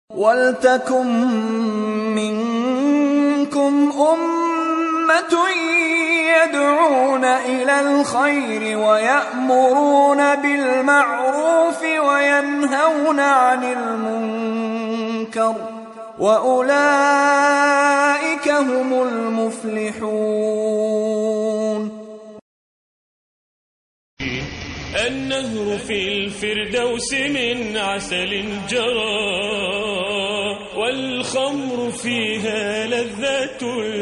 وَلْتَكُن مِّنكُمْ أُمَّةٌ يَدْعُونَ إِلَى الْخَيْرِ وَيَأْمُرُونَ بِالْمَعْرُوفِ وَيَنْهَوْنَ عَنِ الْمُنكَرِ ۚ وَأُولَٰئِكَ هُمُ الْمُفْلِحُونَ. النهر في الفردوس من عسل جرى، والخمر فيها لذة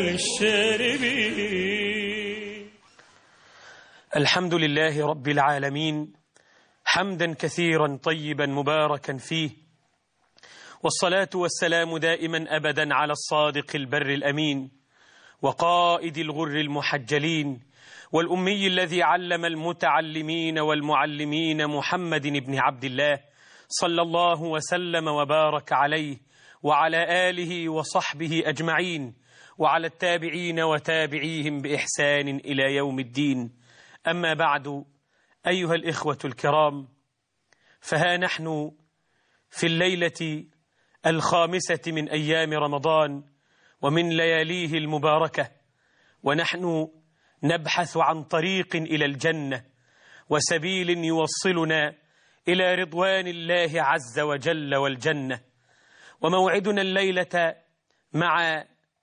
للشاربين. الحمد لله رب العالمين، حمدا كثيرا طيبا مباركا فيه، والصلاة والسلام دائما أبدا على الصادق البر الأمين، وقائد الغر المحجلين، والأمي الذي علم المتعلمين والمعلمين، محمد بن عبد الله صلى الله وسلم وبارك عليه وعلى آله وصحبه أجمعين، وعلى التابعين وتابعيهم بإحسان إلى يوم الدين. أما بعد، أيها الإخوة الكرام، فها نحن في الليلة 5 من أيام رمضان ومن لياليه المباركة، ونحن نبحث عن طريق إلى الجنة وسبيل يوصلنا إلى رضوان الله عز وجل والجنة. وموعدنا الليلة مع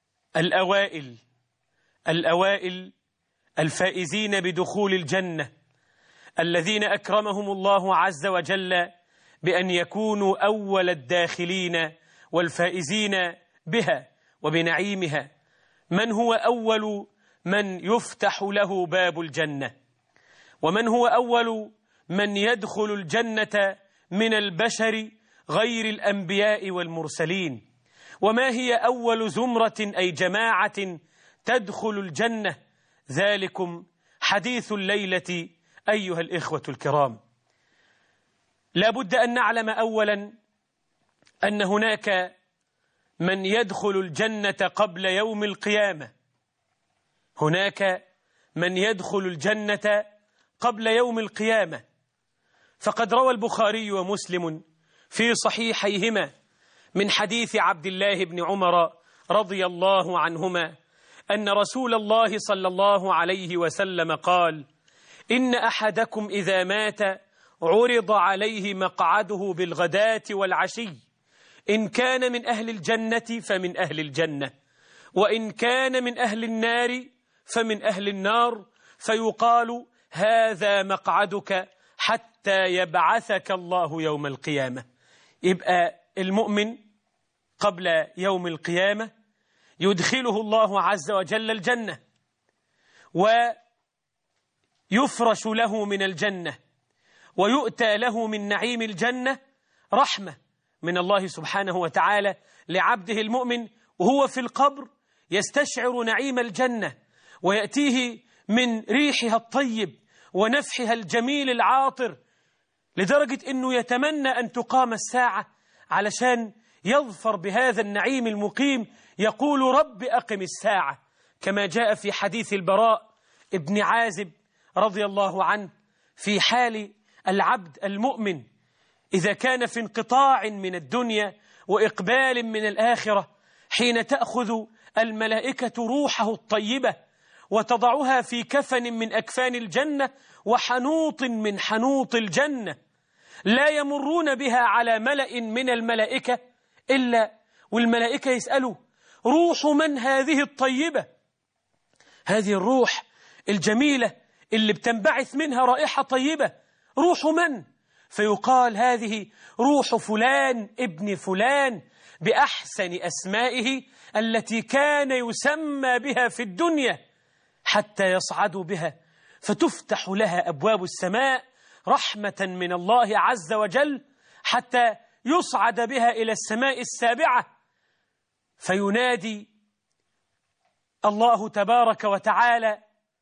الأوائل الفائزين بدخول الجنة، الذين أكرمهم الله عز وجل بأن يكونوا أول الداخلين والفائزين بها وبنعيمها. من هو أول من يفتح له باب الجنة؟ ومن هو أول من يدخل الجنة من البشر غير الأنبياء والمرسلين؟ وما هي أول زمرة أي جماعة تدخل الجنة؟ ذلكم حديث الليلة أيها الإخوة الكرام. لا بد أن نعلم أولا أن هناك من يدخل الجنة قبل يوم القيامة. هناك من يدخل الجنة قبل يوم القيامة، فقد روى البخاري ومسلم في صحيحيهما من حديث عبد الله بن عمر رضي الله عنهما أن رسول الله صلى الله عليه وسلم قال: إن أحدكم إذا مات عرض عليه مقعده بالغداة والعشي، إن كان من أهل الجنة فمن أهل الجنة، وإن كان من أهل النار فمن أهل النار، فيقال: هذا مقعدك حتى يبعثك الله يوم القيامة. يبقى المؤمن قبل يوم القيامة يدخله الله عز وجل الجنة، ويفرش له من الجنة، ويؤتى له من نعيم الجنة رحمة من الله سبحانه وتعالى لعبده المؤمن، وهو في القبر يستشعر نعيم الجنة، ويأتيه من ريحها الطيب ونفحها الجميل العاطر، لدرجة أنه يتمنى أن تقام الساعة علشان يظفر بهذا النعيم المقيم، يقول: رب أقم الساعة، كما جاء في حديث البراء ابن عازب رضي الله عنه في حال العبد المؤمن إذا كان في انقطاع من الدنيا وإقبال من الآخرة، حين تأخذ الملائكة روحه الطيبة وتضعها في كفن من أكفان الجنة وحنوط من حنوط الجنة، لا يمرون بها على ملأ من الملائكة إلا والملائكة يسألوا: روح من هذه الطيبة؟ هذه الروح الجميلة اللي بتنبعث منها رائحة طيبة، روح من؟ فيقال: هذه روح فلان ابن فلان، بأحسن أسمائه التي كان يسمى بها في الدنيا، حتى يصعدوا بها فتفتح لها أبواب السماء رحمة من الله عز وجل، حتى يصعد بها إلى السماء السابعة، فينادي الله تبارك وتعالى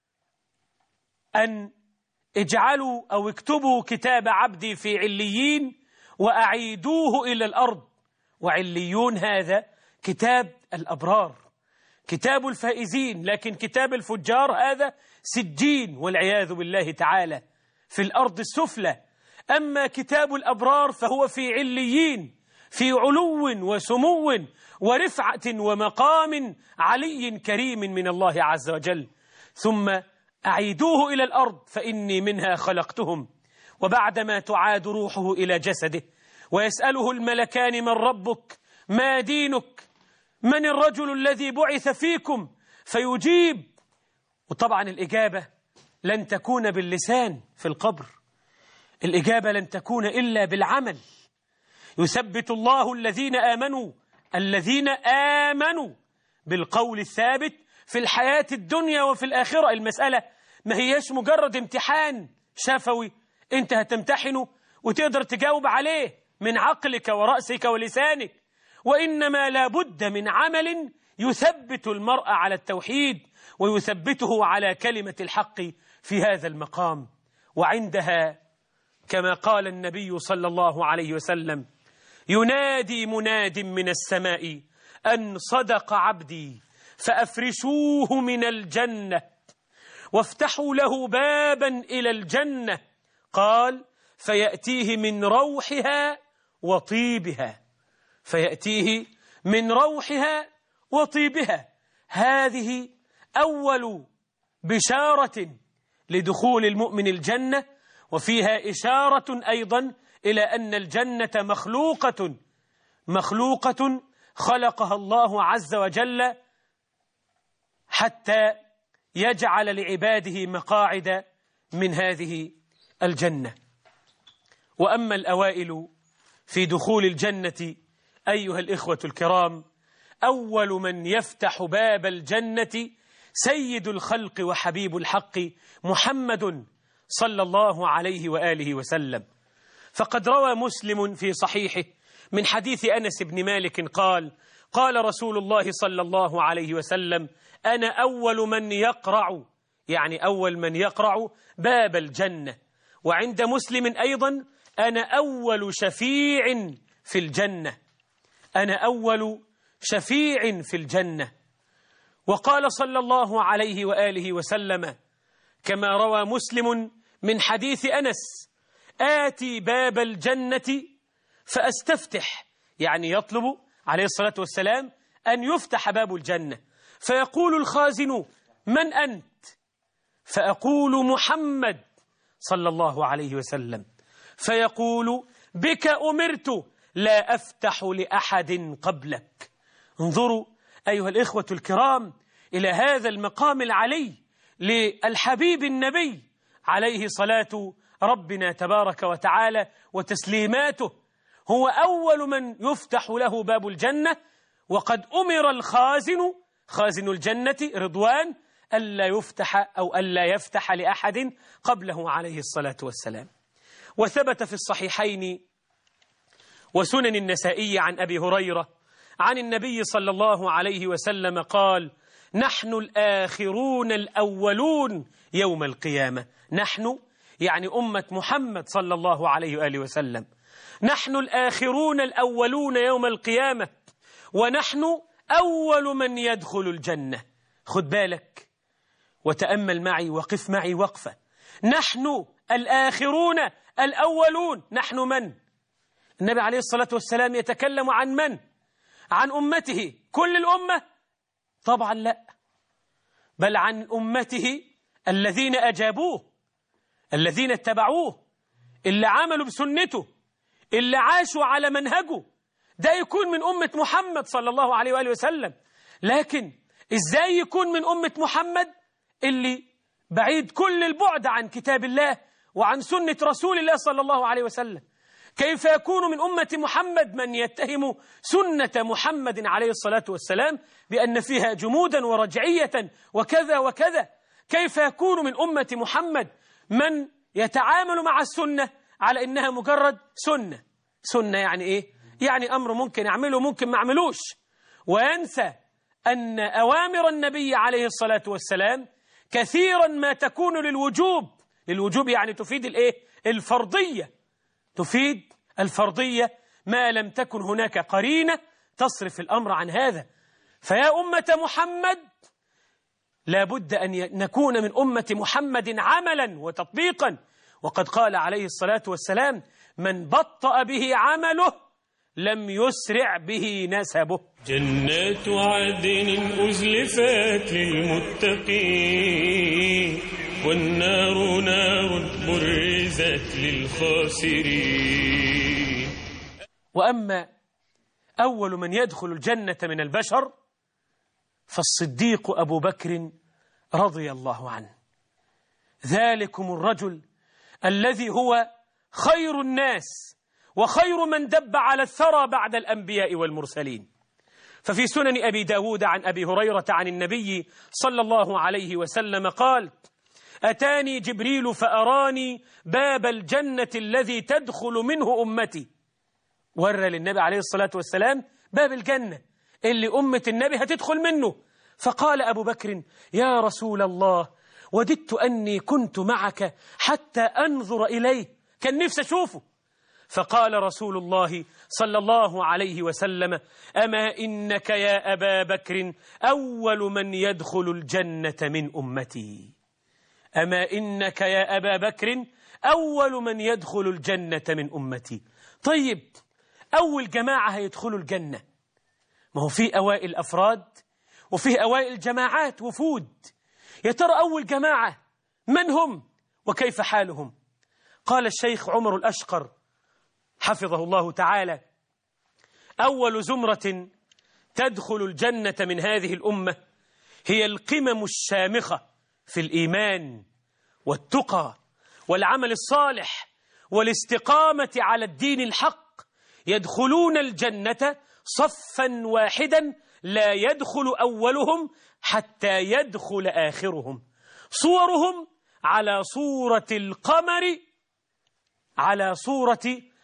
أن اجعلوا أو اكتبوا كتاب عبدي في عليين وأعيدوه إلى الأرض. وعليون هذا كتاب الأبرار، كتاب الفائزين، لكن كتاب الفجار هذا سجين والعياذ بالله تعالى في الأرض السفلى. أما كتاب الأبرار فهو في عليين في علو وسمو ورفعة ومقام علي كريم من الله عز وجل، ثم أعيدوه إلى الأرض فإني منها خلقتهم. وبعدما تعاد روحه إلى جسده ويسأله الملكان: من ربك؟ ما دينك؟ من الرجل الذي بعث فيكم؟ فيجيب. وطبعا الإجابة لن تكون باللسان في القبر، الإجابة لن تكون إلا بالعمل. يثبت الله الذين آمنوا بالقول الثابت في الحياة الدنيا وفي الآخرة. المسألة ما هيش مجرد امتحان شفوي انت هتمتحنه وتقدر تجاوب عليه من عقلك ورأسك ولسانك، وإنما لا بد من عمل يثبت المرء على التوحيد ويثبته على كلمة الحق في هذا المقام. وعندها كما قال النبي صلى الله عليه وسلم: ينادي مناد من السماء أن صدق عبدي فأفرشوه من الجنة وافتحوا له بابا إلى الجنة. قال: فيأتيه من روحها وطيبها، فيأتيه من روحها وطيبها. هذه أول بشارة لدخول المؤمن الجنة، وفيها إشارة أيضا إلى أن الجنة مخلوقة خلقها الله عز وجل حتى يجعل لعباده مقاعد من هذه الجنة. وأما الأوائل في دخول الجنة أيها الإخوة الكرام، أول من يفتح باب الجنة سيد الخلق وحبيب الحق محمد صلى الله عليه وآله وسلم. فقد روى مسلم في صحيحه من حديث أنس بن مالك قال: قال رسول الله صلى الله عليه وسلم: أنا أول من يقرع، يعني أول من يقرع باب الجنة. وعند مسلم أيضا: أنا أول شفيع في الجنة، أنا أول شفيع في الجنة. وقال صلى الله عليه وآله وسلم كما روى مسلم من حديث أنس: آتي باب الجنة فأستفتح، يعني يطلب عليه الصلاة والسلام أن يفتح باب الجنة، فيقول الخازن: من أنت؟ فأقول: محمد صلى الله عليه وسلم. فيقول: بك أمرت لا أفتح لأحد قبلك. انظروا أيها الإخوة الكرام إلى هذا المقام العلي للحبيب النبي عليه صلاة ربنا تبارك وتعالى وتسليماته. هو أول من يفتح له باب الجنة، وقد أمر الخازن، خازن الجنة رضوان، ألا يفتح لأحد قبله عليه الصلاة والسلام. وثبت في الصحيحين وسنن النسائي عن أبي هريرة عن النبي صلى الله عليه وسلم قال: نحن الآخرون الأولون يوم القيامة. نحن يعني أمة محمد صلى الله عليه وآله وسلم، نحن الآخرون الأولون يوم القيامة، ونحن أول من يدخل الجنة. خد بالك وتأمل معي وقف معي وقفة. نحن الآخرون الأولون، نحن من؟ النبي عليه الصلاة والسلام يتكلم عن من؟ عن أمته، كل الأمة؟ طبعا لا، بل عن أمته الذين أجابوه، الذين اتبعوه، اللي عملوا بسنته، اللي عاشوا على منهجه. ده يكون من أمة محمد صلى الله عليه وآله وسلم. لكن إزاي يكون من أمة محمد اللي بعيد كل البعد عن كتاب الله وعن سنة رسول الله صلى الله عليه وسلم؟ كيف يكون من أمة محمد من يتهم سنة محمد عليه الصلاة والسلام بأن فيها جمودا ورجعية وكذا وكذا؟ كيف يكون من أمة محمد من يتعامل مع السنة على إنها مجرد سنة؟ سنة يعني إيه؟ يعني أمر ممكن أعمله ممكن ما أعملوش، وينسى أن أوامر النبي عليه الصلاة والسلام كثيرا ما تكون للوجوب. للوجوب يعني تفيد الإيه؟ الفرضية، تفيد الفرضية ما لم تكن هناك قرينة تصرف الأمر عن هذا. فيا أمة محمد لا بد أن نكون من أمة محمد عملا وتطبيقا. وقد قال عليه الصلاة والسلام: من بطأ به عمله لم يسرع به نسبه. جنات عدن أزلفت للمتقين والنار نار برزت للخاسرين. وأما أول من يدخل الجنة من البشر فالصديق أبو بكر رضي الله عنه، ذلكم الرجل الذي هو خير الناس وخير من دب على الثرى بعد الأنبياء والمرسلين. ففي سنن أبي داود عن أبي هريرة عن النبي صلى الله عليه وسلم قال: أتاني جبريل فأراني باب الجنة الذي تدخل منه أمتي. ورى للنبي عليه الصلاة والسلام باب الجنة اللي أمة النبي هتدخل منه. فقال أبو بكر: يا رسول الله، وددت أني كنت معك حتى أنظر إليه، كان نفسي أشوفه. فقال رسول الله صلى الله عليه وسلم: أما إنك يا أبا بكر أول من يدخل الجنة من أمتي. أما إنك يا أبا بكر أول من يدخل الجنة من أمتي. طيب، أول جماعة هيدخلوا الجنة، ما هو في أوائل أفراد وفي أوائل جماعات وفود. يا ترى أول جماعة من هم وكيف حالهم؟ قال الشيخ عمر الأشقر حفظه الله تعالى: أول زمرة تدخل الجنة من هذه الأمة هي القمم الشامخة في الإيمان والتقى والعمل الصالح والاستقامة على الدين الحق، يدخلون الجنة صفا واحدا لا يدخل أولهم حتى يدخل آخرهم، صورهم على صورة القمر، على صورة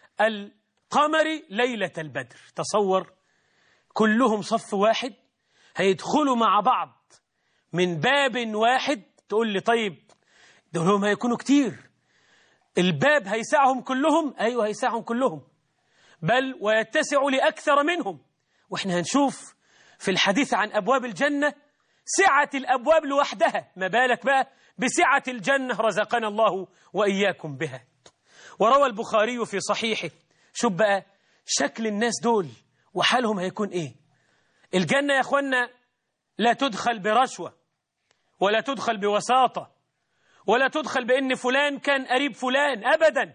القمر ليلة البدر. تصور، كلهم صف واحد هيدخلوا مع بعض من باب واحد. تقول لي طيب دولهم هيكونوا كتير، الباب هيسعهم كلهم؟ أيوة هيسعهم كلهم، بل ويتسع لأكثر منهم. وإحنا هنشوف في الحديث عن أبواب الجنة سعة الأبواب لوحدها، ما بالك بقى بسعة الجنة، رزقنا الله وإياكم بها. وروى البخاري في صحيحه، شوف بقى شكل الناس دول وحالهم هيكون إيه. الجنة يا أخوانا لا تدخل برشوة، ولا تدخل بوساطة، ولا تدخل بأن فلان كان قريب فلان، أبدا،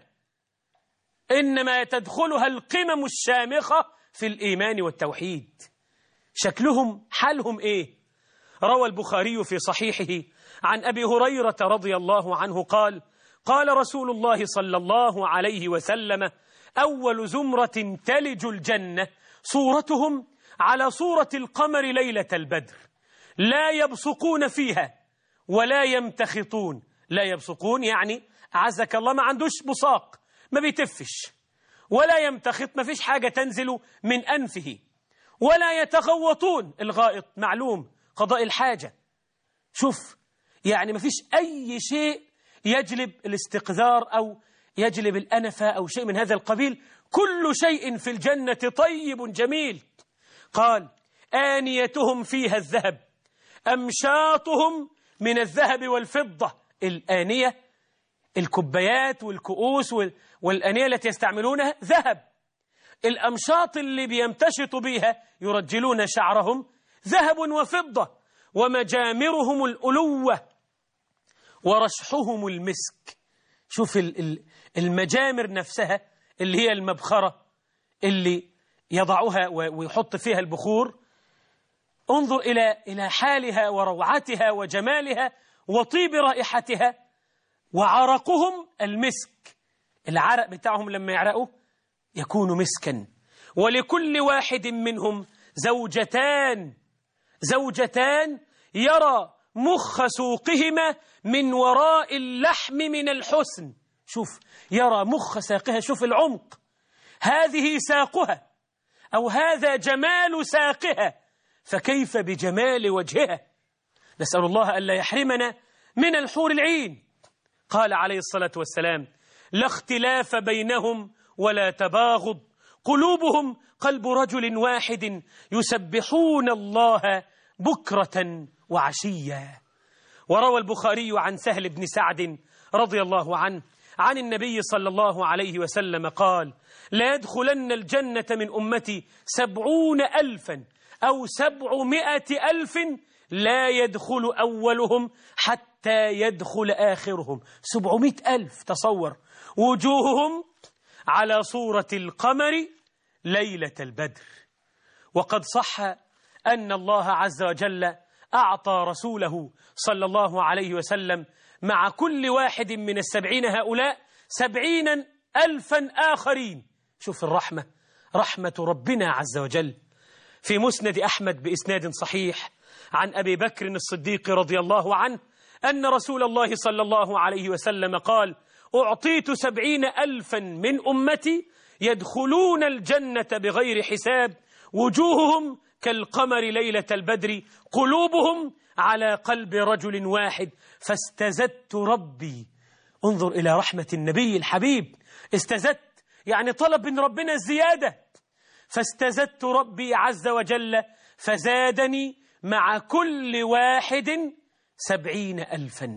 إنما تدخلها القمم الشامخة في الإيمان والتوحيد. شكلهم حالهم إيه؟ روى البخاري في صحيحه عن أبي هريرة رضي الله عنه قال: قال رسول الله صلى الله عليه وسلم: أول زمرة تلج الجنة صورتهم على صورة القمر ليلة البدر، لا يبصقون فيها ولا يمتخطون. لا يبصقون يعني أعزك الله ما عندوش بصاق، ما بيتفش، ولا يمتخط، ما فيش حاجة تنزل من أنفه، ولا يتغوطون، الغائط معلوم قضاء الحاجة. شوف يعني ما فيش أي شيء يجلب الاستقذار أو يجلب الأنفة أو شيء من هذا القبيل، كل شيء في الجنة طيب جميل. قال: آنيتهم فيها الذهب، أمشاطهم من الذهب والفضة. الآنية الكوبايات والكؤوس والآنية التي يستعملونها ذهب، الأمشاط اللي بيمتشطوا بها يرجلون شعرهم ذهب وفضة، ومجامرهم الألوة ورشحهم المسك. شوف المجامر نفسها اللي هي المبخرة اللي يضعها ويحط فيها البخور. انظر إلى حالها وروعتها وجمالها وطيب رائحتها. وعرقهم المسك، العرق بتاعهم لما يعرقوا يكون مسكا. ولكل واحد منهم زوجتان يرى مخ سوقهما من وراء اللحم من الحسن. شوف، يرى مخ ساقها، شوف العمق، هذه ساقها أو هذا جمال ساقها، فكيف بجمال وجهها. نسأل الله ألا يحرمنا من الحور العين. قال عليه الصلاة والسلام: لا اختلاف بينهم ولا تباغض، قلوبهم قلب رجل واحد يسبحون الله بكرة وعشيا. وروى البخاري عن سهل بن سعد رضي الله عنه عن النبي صلى الله عليه وسلم قال: لا يدخلن الجنة من أمتي 70,000 أو 700,000 لا يدخل أولهم حتى يدخل آخرهم. 700,000، تصور، وجوههم على صورة القمر ليلة البدر. وقد صح أن الله عز وجل أعطى رسوله صلى الله عليه وسلم مع كل واحد من 70 هؤلاء 70,000 آخرين. شوف الرحمة، رحمة ربنا عز وجل. في مسند أحمد بإسناد صحيح عن أبي بكر الصديق رضي الله عنه أن رسول الله صلى الله عليه وسلم قال: أعطيت 70,000 من أمتي يدخلون الجنة بغير حساب، وجوههم كالقمر ليلة البدر، قلوبهم على قلب رجل واحد، فاستزدت ربي. انظر إلى رحمة النبي الحبيب، استزدت يعني طلب من ربنا الزيادة، فاستزدت ربي عز وجل فزادني مع كل واحد 70,000.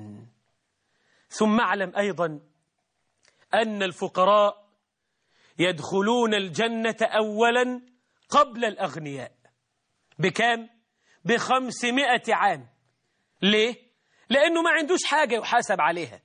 ثم اعلم أيضا أن الفقراء يدخلون الجنة أولا قبل الأغنياء. بكام؟ ب500 عام. ليه؟ لأنه ما عندوش حاجة يحاسب عليها.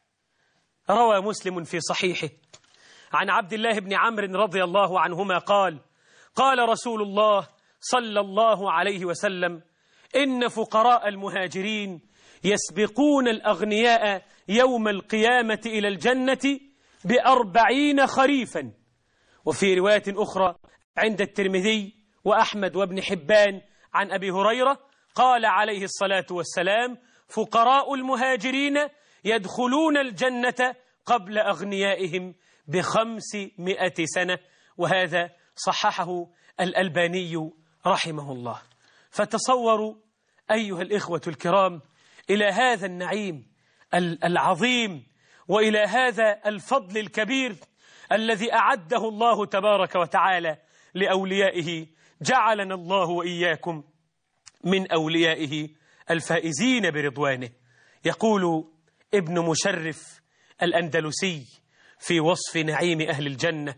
روى مسلم في صحيحه عن عبد الله بن عمرو رضي الله عنهما قال: قال رسول الله صلى الله عليه وسلم: إن فقراء المهاجرين يسبقون الأغنياء يوم القيامة إلى الجنة ب40 خريفا. وفي رواية أخرى عند الترمذي وأحمد وابن حبان عن أبي هريرة قال عليه الصلاة والسلام: فقراء المهاجرين يدخلون الجنة قبل أغنيائهم ب500 سنة. وهذا صححه الألباني رحمه الله. فتصوروا أيها الإخوة الكرام إلى هذا النعيم العظيم وإلى هذا الفضل الكبير الذي أعده الله تبارك وتعالى لأوليائه. جعلنا الله وإياكم من أوليائه الفائزين برضوانه. يقول ابن مشرف الأندلسي في وصف نعيم أهل الجنة: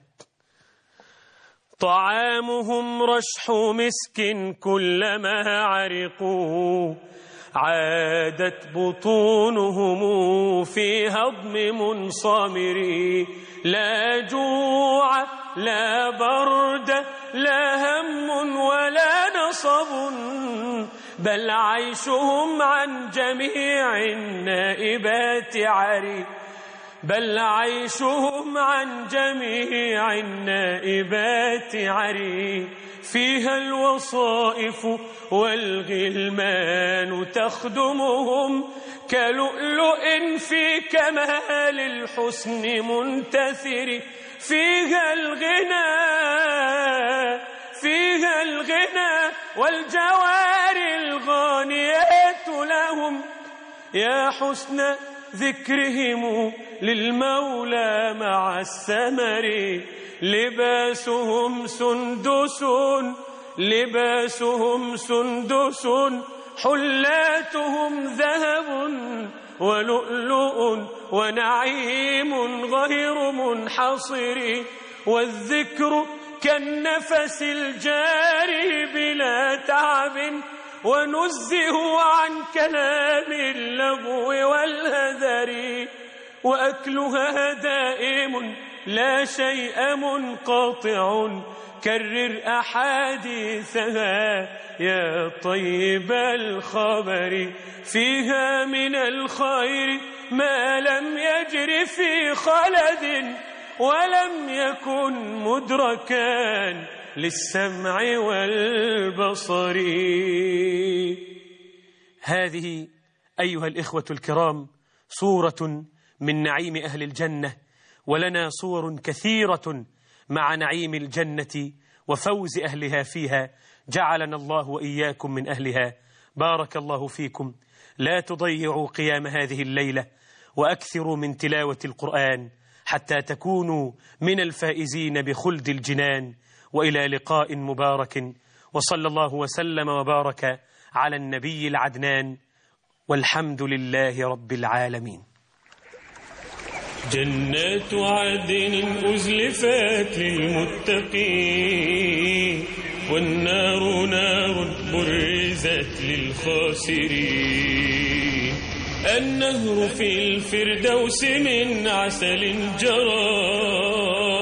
طعامهم رشح مسك كلما عرقوا عادت بطونهم في هضم منصمر، لا جوع لا برد لا هم ولا نصب، بل عيشهم عن جميع النائبات عري، بل عيشهم عن جميع النائبات عري. فيها الوصائف والغلمان تخدمهم كلؤلؤ في كمال الحسن منتثر. فيها الغنى والجوار الغانيات لهم، يا حسن ذكرهم للمولى مع السمر. لباسهم سندس حلاتهم ذهب ولؤلؤ ونعيم غير منحصر. والذكر كالنفس الجاري بلا تعب، ونزه عن كلام اللغو والهذر. وأكلها دائم لا شيء منقطع، كرر أحاديثها يا طيب الخبر. فيها من الخير ما لم يجر في خلد، ولم يكن مدركا للسمع والبصر. هذه أيها الإخوة الكرام صورة من نعيم أهل الجنة، ولنا صور كثيرة مع نعيم الجنة وفوز أهلها فيها. جعلنا الله وإياكم من أهلها. بارك الله فيكم. لا تضيعوا قيام هذه الليلة، وأكثروا من تلاوة القرآن حتى تكونوا من الفائزين بخلد الجنان. وإلى لقاء مبارك، وصلى الله وسلم وبارك على النبي العدنان، والحمد لله رب العالمين. جنات عدن أزلفت للمتقين والنار نار برزت للخاسرين. النهر في الفردوس من عسل جرى